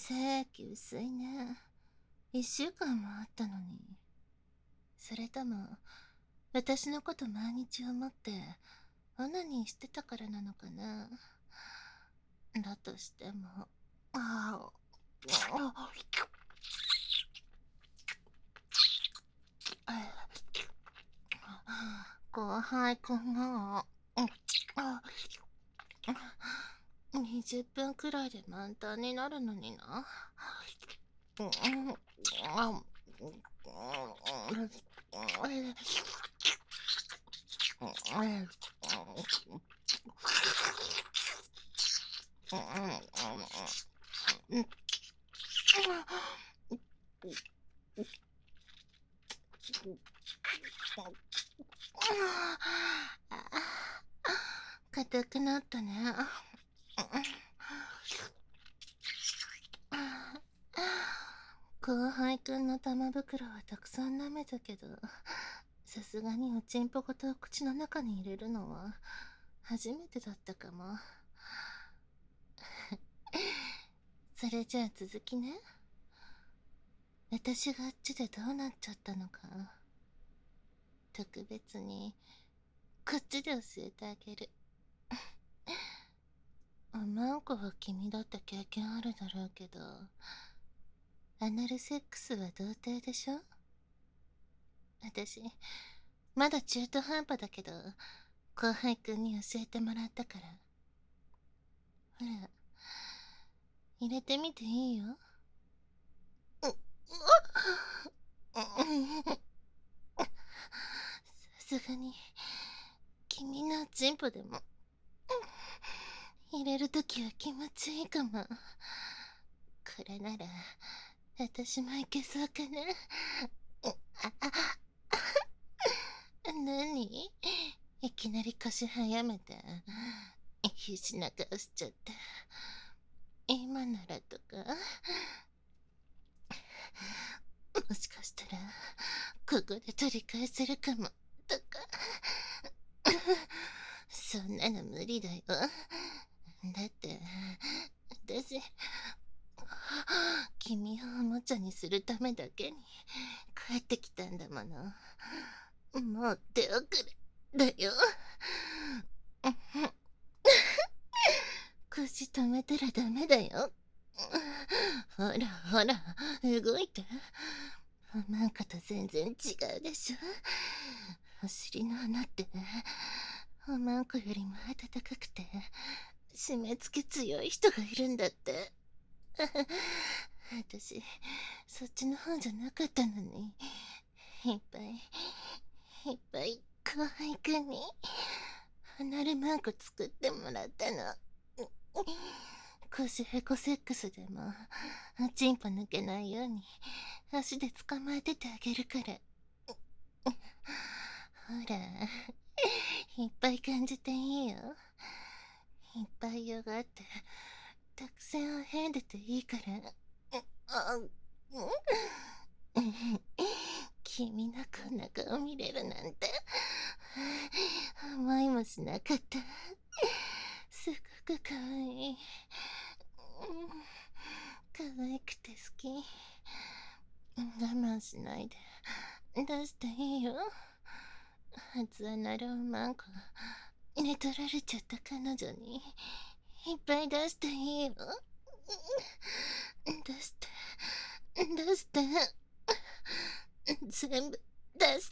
精液薄いね。1週間もあったのに。それとも、私のこと毎日思って、オナニーしてたからなのかな。だとしても、ああ、後輩くんの、20分くらいで満タンになるのにな。硬くなったね。後輩くんの玉袋はたくさん舐めたけど、さすがにおちんぽごと口の中に入れるのは初めてだったかも。それじゃあ続きね。私があっちでどうなっちゃったのか、特別にこっちで教えてあげる。おまんこは君だって経験あるだろうけど、アナルセックスは童貞でしょ。私まだ中途半端だけど、後輩くんに教えてもらったから。ほら、入れてみていいよ。さすがに君のチンポでも入れるときは気持ちいいかも。これなら私もいけそうかな。何、いきなり腰早めて必死な顔しちゃって。今ならとか、もしかしたらここで取り返せるかもとか。そんなの無理だよ。だって私君をおもちゃにするためだけに帰ってきたんだもの。もう手遅れだよ。腰止めたらダメだよ。ほらほら、動いて。なんかと全然違うでしょ。お尻の穴っておまんこよりも暖かくて締め付け強い人がいるんだって。私そっちの方じゃなかったのに、いっぱいいっぱい後輩くんにアナルマンコ作ってもらったの。腰へこセックスでもチンポ抜けないように足で捕まえててあげるから。ほら、いっぱい感じていいよ。いっぱいよがってたくさんへんでていいから。君のこんな顔見れるなんて思いもしなかった。すごくかわいい。可愛くて好き。我慢しないで出していいよ。初アナルをマンコ寝取られちゃった彼女にいっぱい出していいよ。出して出して、全部出して。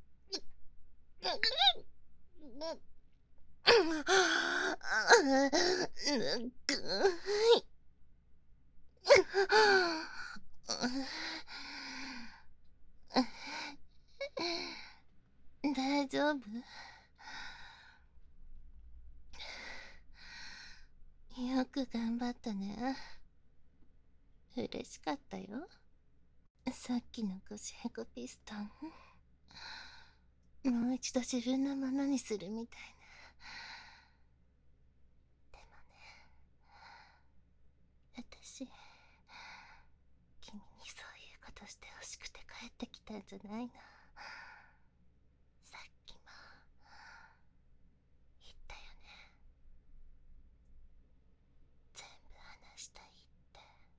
ぬくい。大丈夫？よく頑張ったね。嬉しかったよ。さっきの腰へこピストン、もう一度自分のものにするみたいな。でもね、私君にそういうことしてほしくて帰ってきたんじゃないの。さっきも言ったよね。全部話したいって。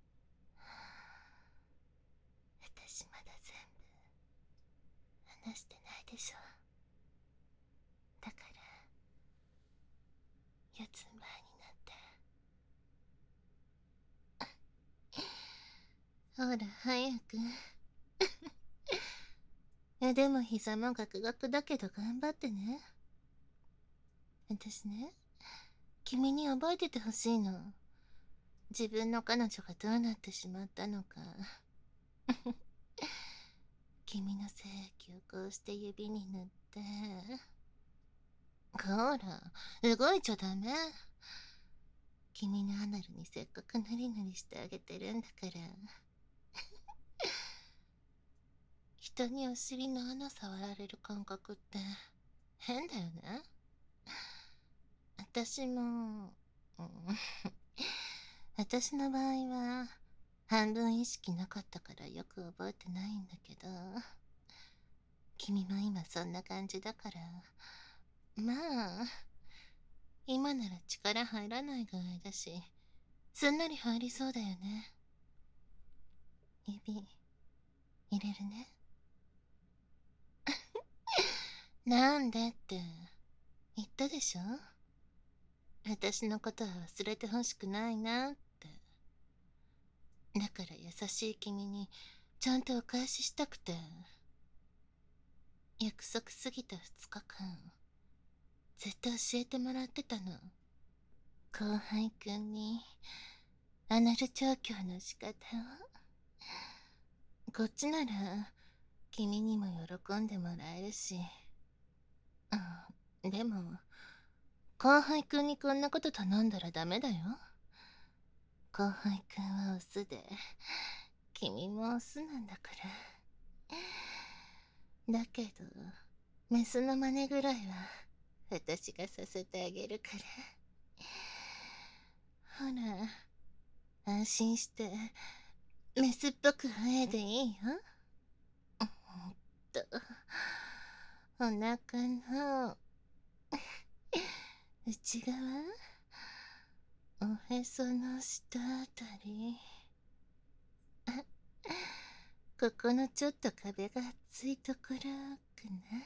ほら早く。腕も膝もガクガクだけど頑張ってね。私ね、君に覚えててほしいの。自分の彼女がどうなってしまったのか。君の精液をこうして指に塗って。ほら、動いちゃダメ。君のアナルにせっかくヌリヌリしてあげてるんだから。人にお尻の穴触られる感覚って変だよね。私も、私の場合は半分意識なかったからよく覚えてないんだけど、君も今そんな感じだから、まあ、今なら力入らないぐらいだし、すんなり入りそうだよね。指、入れるね。なんでって言ったでしょ。私のことは忘れてほしくないなって。だから優しい君にちゃんとお返ししたくて。約束過ぎた2日間、ずっと教えてもらってたの。後輩くんにアナル調教の仕方を。こっちなら君にも喜んでもらえるし。でも後輩くんにこんなこと頼んだらダメだよ。後輩くんはオスで、君もオスなんだから。だけどメスの真似ぐらいは私がさせてあげるから。ほら、安心してメスっぽく吠えでいいよ。と、お腹の内側、おへその下あたり、ここのちょっと壁が厚いところかな。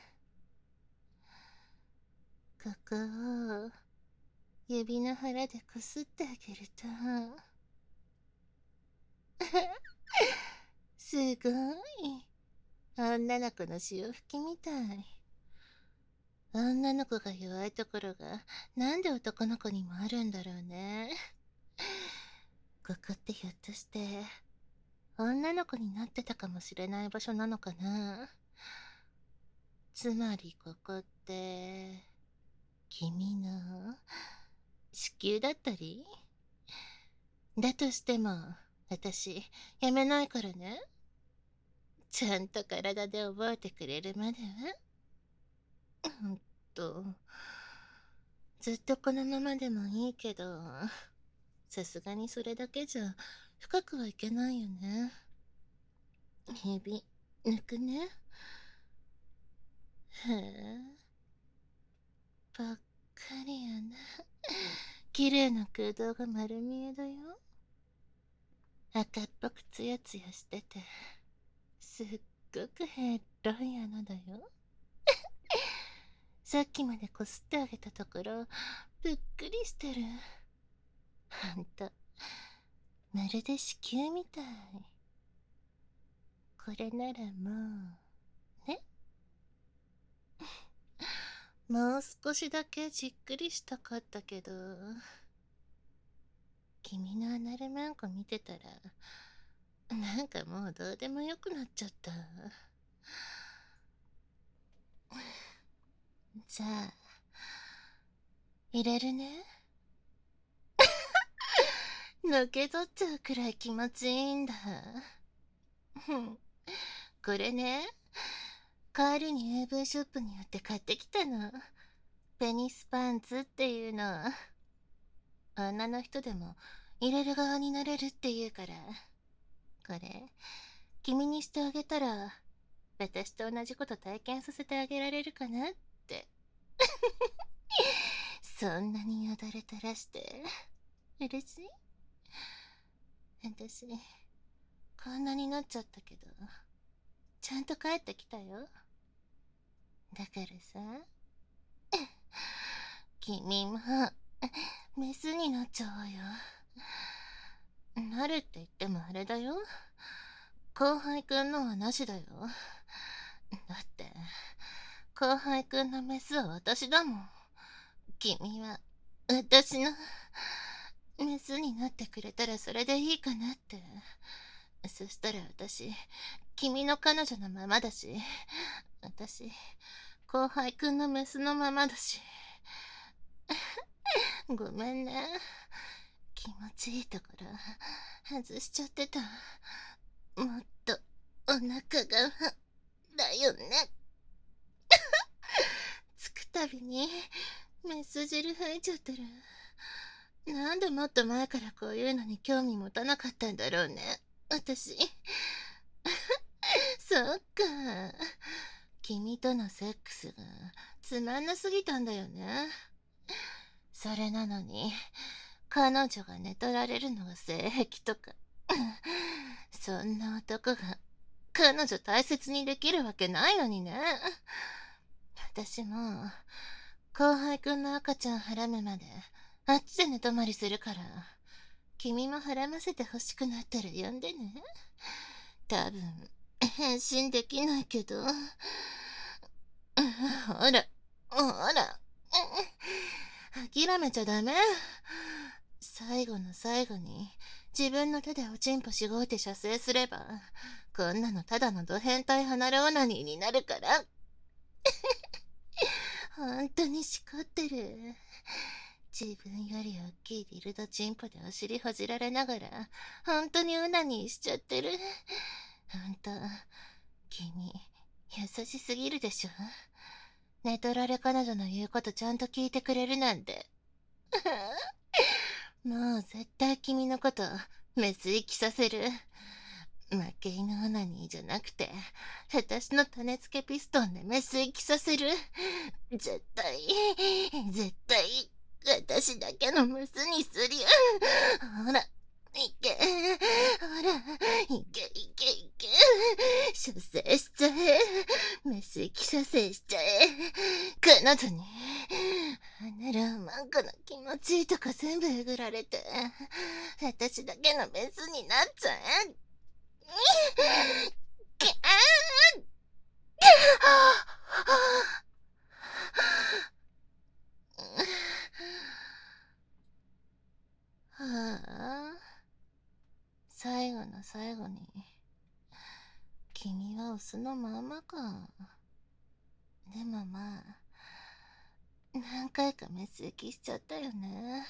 ここを指の腹でこすってあげるとすごい女の子の潮吹きみたい。女の子が弱いところがなんで男の子にもあるんだろうね。ここってひょっとして女の子になってたかもしれない場所なのかな。つまりここって君の子宮だったり。だとしても私やめないからね。ちゃんと体で覚えてくれるまでは。ずっとこのままでもいいけど、さすがにそれだけじゃ深くはいけないよね。指抜くね。へえ、ばっかりやな。綺麗な空洞が丸見えだよ。赤っぽくツヤツヤしてて、すっごくヘッロい穴だよ。さっきまでこすってあげたところ、ぷっくりしてる。ほんと、まるで子宮みたい。これならもう、ね。もう少しだけじっくりしたかったけど、君のアナルマンコ見てたら、なんかもうどうでもよくなっちゃった。じゃあ、入れるね。のけぞっちゃうくらい気持ちいいんだ。これね、帰りに AV ショップに寄って買ってきたの。ペニスパンツっていうの。女の人でも入れる側になれるっていうから。これ、君にしてあげたら、私と同じこと体験させてあげられるかなって。そんなによだれ垂らして、嬉しい？私、こんなになっちゃったけど、ちゃんと帰ってきたよ。だからさ、君も、メスになっちゃおうよ。なるって言ってもあれだよ。 後輩くんのはなしだよ。だって、後輩くんのメスは私だもん。君は、私の、メスになってくれたらそれでいいかなって。そしたら私、君の彼女のままだし、私、後輩くんのメスのままだし。ごめんね。気持ちいいところ、外しちゃってた。もっと、お腹が、だよね。つくたびに、メス汁吐いちゃってる。なんでもっと前からこういうのに興味持たなかったんだろうね。私。そっか。君とのセックスがつまんなすぎたんだよね。それなのに、彼女が寝取られるのが性癖とか。そんな男が彼女大切にできるわけないのにね。私も、後輩くんの赤ちゃんはらむまで、あっちで寝泊まりするから、君もはらませて欲しくなったら呼んでね。多分、返信できないけど。ほら、ほら、諦めちゃダメ。最後の最後に、自分の手でおちんぽしごいて射精すれば、こんなのただのド変態離れオナニーになるから。本当にしこってる。自分より大きいディルドチンポでお尻ほじられながら、本当にオナニーしちゃってる。本当、君、優しすぎるでしょ。寝取られ彼女の言うことちゃんと聞いてくれるなんて。もう絶対君のこと、メス生きさせる。負け犬オナニーじゃなくて、私の種付けピストンでメス生きさせる。絶対、絶対、私だけのメスにすりゃ。ほら、いけ、ほら、いけいけいけ。射精しちゃえ。メス生き射精しちゃえ。彼女に、アナルマンコの気持ちいいとか全部えぐられて、私だけのメスになっちゃえ。はあ、最後の最後に、君はオスのままか。でもまあ、何回かメス行きしちゃったよね。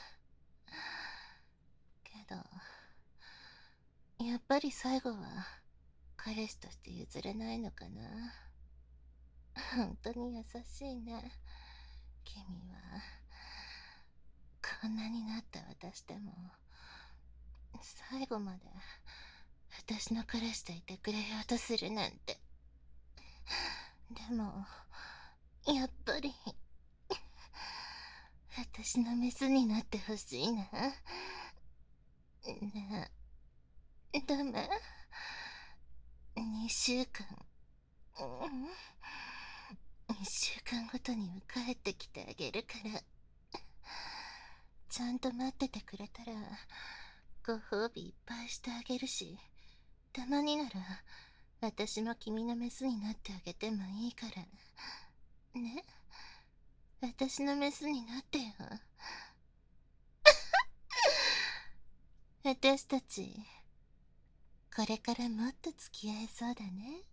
けど、やっぱり最後は、彼氏として譲れないのかな。本当に優しいね、君は。こんなになった私でも、最後まで、私の彼氏といてくれようとするなんて。でも、やっぱり、私のメスになってほしいな。ねえ、ダメ？ 2 週間。2週間ごとに帰ってきてあげるから。ちゃんと待っててくれたら、ご褒美いっぱいしてあげるし、たまになら、私も君のメスになってあげてもいいから。ね？私のメスになってよ。私たち、これからもっと付き合えそうだね。